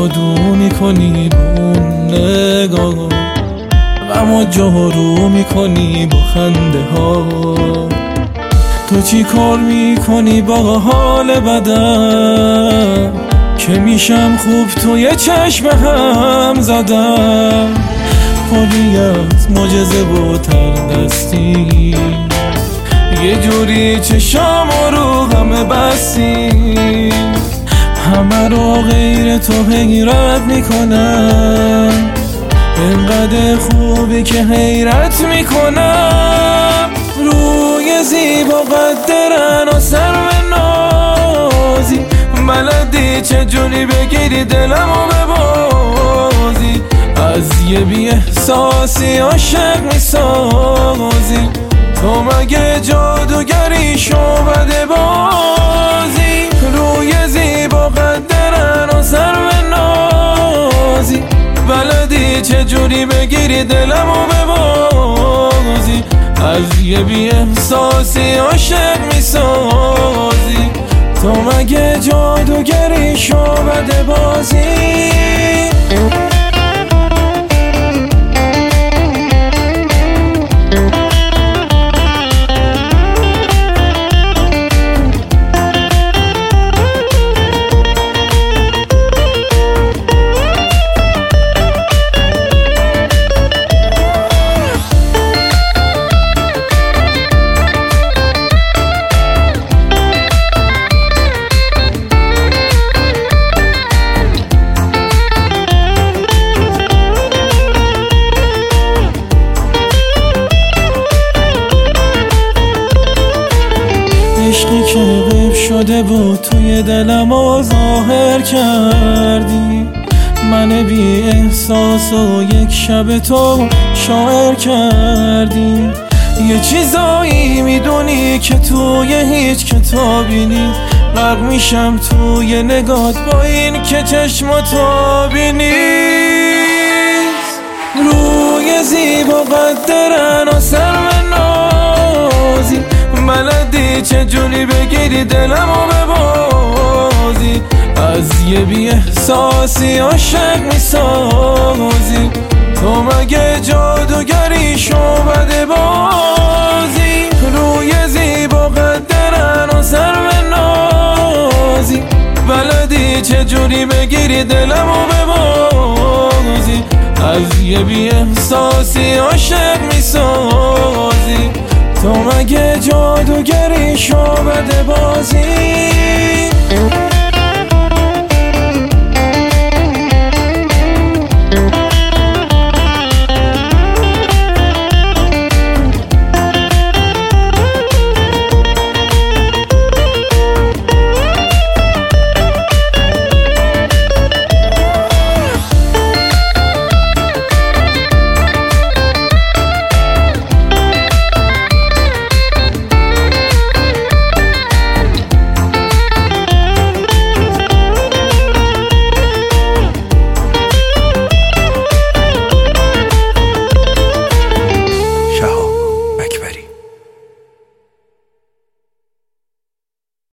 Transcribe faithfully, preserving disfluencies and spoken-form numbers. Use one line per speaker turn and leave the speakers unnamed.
جادو میکنی با اون نگاه، غمو جارو میکنی با خنده ها. تو چی کار میکنی با حال بدم که میشم خوب توی چشم هم زدم. پری از معجزه و تردستی، یه جوری چشام رو همه بستی. همه رو غیر تو حیرت میکنم، اینقدر خوبی که حیرت میکنم. روی زیبا قدرن و سرو نازی، بلدی چجوری بگیری دلمو ببازی. از یه بی احساسی عاشق میسازی، تو مگه جادوگری شعبده بازی. روی زیبا قدرن و سرو نازی، بلدی چجوری بگیری دلمو ببازی. از یه بی احساسی عاشق میسازی، تو مگه جادوگری شعبده بازی. عشقی که غیب شده بود توی دلم و ظاهر کردی. من بی احساس و یک شب تو شاعر کردی. یه چیزایی میدونی که توی هیچ کتابی نیست، غرق میشم توی نگات با این که چشمات آبی نیست. روی زیبا قدرن و سرو نازی، بلدی چجوری بگیری دلمو ببازی. از یه بی احساسی عاشق میسازی، تو مگه جادوگری شعبده بازی. روی زیبا قدرن و سرو نازی، بلدی چجوری بگیری دلمو ببازی. از یه بی احساسی عاشق میسازی، تو مگه جادوگری شعبده بازی.